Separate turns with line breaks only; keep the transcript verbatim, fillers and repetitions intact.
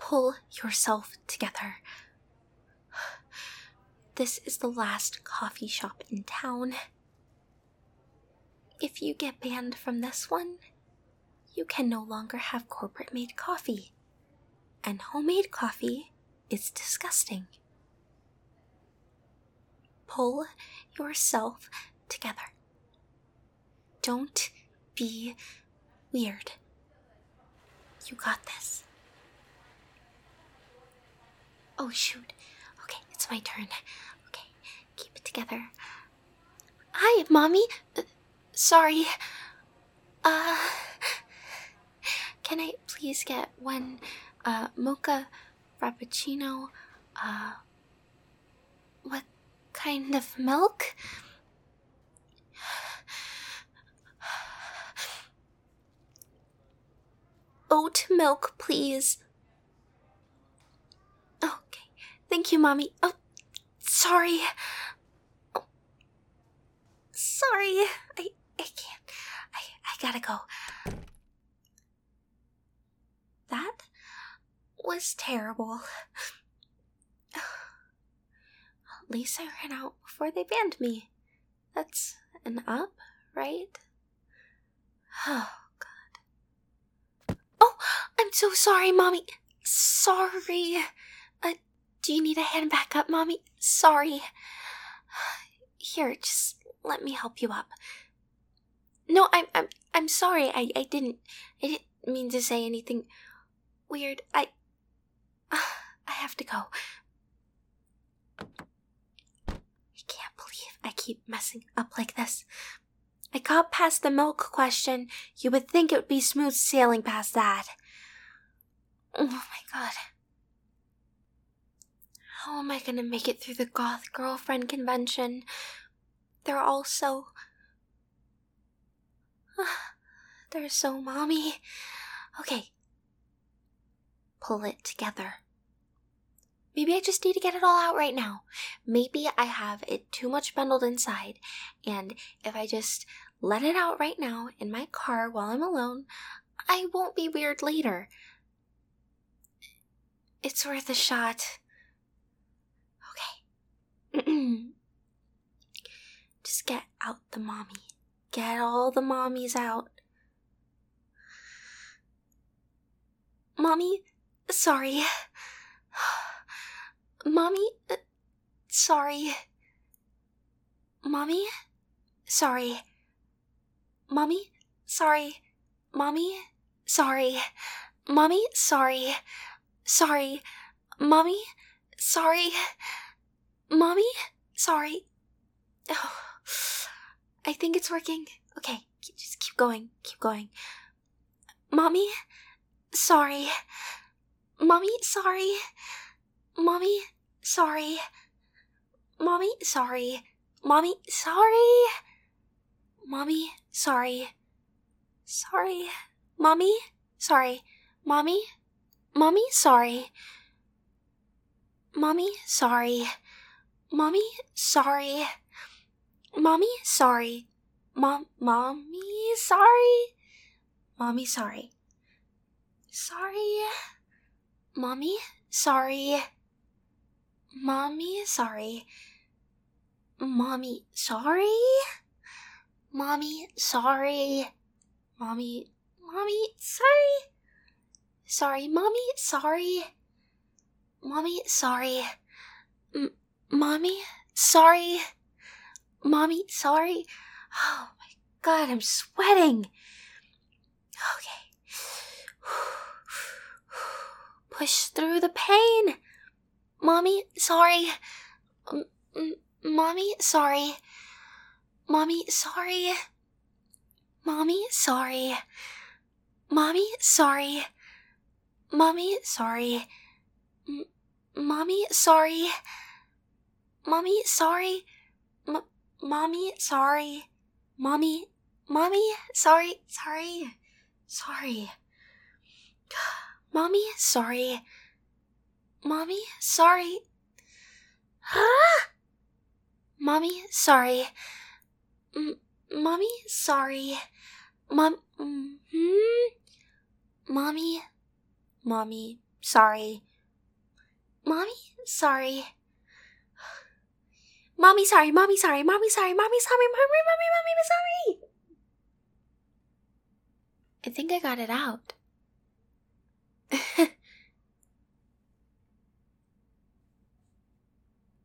pull yourself together. This is the last coffee shop in town. If you get banned from this one, you can no longer have corporate-made coffee. And homemade coffee is disgusting. Pull yourself together. Don't be weird. You got this. Oh, shoot. Okay, it's my turn. Okay, keep it together. Hi, Mommy. Uh, sorry. Uh, can I please get one, uh, mocha frappuccino? Uh, what kind of milk? Oat milk, please. Okay, thank you, Mommy. Oh, sorry. Oh, sorry. I, I can't. I, I gotta go. That was terrible. At least I ran out before they banned me. That's an up, right? Oh, God. Oh, I'm so sorry, Mommy. Sorry. Uh, do you need a hand back up, Mommy? Sorry. Here, just let me help you up. No, I'm I'm I'm sorry. I, I didn't I didn't mean to say anything weird. I I have to go. I can't believe I keep messing up like this. I got past the milk question. You would think it would be smooth sailing past that. Oh my God. How am I gonna make it through the goth girlfriend convention? They're all so... They're so mommy. Okay. Pull it together. Maybe I just need to get it all out right now. Maybe I have it too much bundled inside, and if I just let it out right now in my car while I'm alone, I won't be weird later. It's worth a shot. Okay. Just get out the mommy. Get all the mommies out. Mommy, sorry. Mommy, uh, sorry. Mommy, sorry. Mommy, sorry. Mommy, sorry. Mommy, sorry. Sorry. Mommy, sorry. Mommy, sorry. Oh, I think it's working. Okay, just keep going. Keep going. Mommy, sorry. Mommy, sorry. Mommy, sorry. Mommy, sorry. Mommy, sorry. Mommy, sorry. Sorry. Mommy, sorry. Mommy, Mommy, sorry. Mommy, sorry. Mommy, sorry. Mommy, sorry. Mom, Mommy, sorry. Mommy, sorry. Sorry. Mommy, sorry. Mommy, sorry. Mommy, sorry. Mommy, sorry. Mommy, Mommy, sorry. Sorry, Mommy, sorry. Mommy, sorry. M- Mommy, sorry. Mommy, sorry. Oh my God, I'm sweating. Okay. Push through the pain. Mommy, sorry. M- m- Mommy, sorry. Mommy, sorry. Mommy, sorry. Mommy, sorry. Mommy, sorry. M- Mommy, sorry. Mommy, sorry. M- Mommy, sorry. Mommy, Mommy, sorry, sorry, sorry. Mommy, sorry. Mommy, sorry. Ah! Mommy, sorry. M- Mommy, sorry. Mom, mm-hmm. Mommy, Mommy, sorry. Mommy, sorry. Mommy, sorry, mommy, sorry, mommy, sorry, mommy, sorry, mommy, mommy, mommy, sorry. I think I got it out.